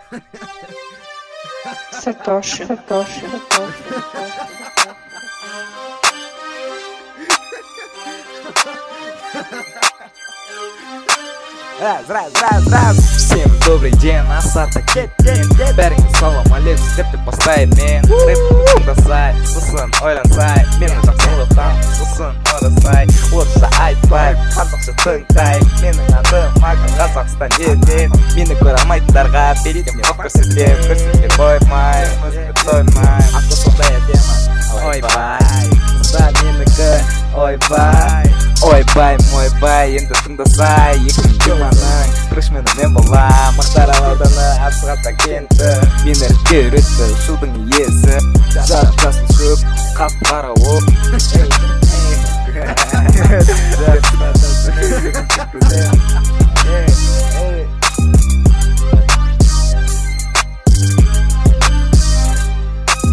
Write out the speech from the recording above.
Satoshi. Раз. Всем добрый день, Асата бәріңе салам алейкум деп бастаймын мен рэп тыңдасай сосын ойлансай мені жақсылықтан сосын орасай орысша айтпай қазақша тыңдай менің атым Макан Қазақстан елден мені көре алмайтындарға берейін мен көрсетем қоймай өзімді тоймай ақыл сондай әдемі ойбай қызда менікі ойбай енді тыңдасай екі думаның крышменің мен болам мақтарал ауданы асығата кенті мені ірітке үйретті шудың иесі жасыл шөп қап қара оқ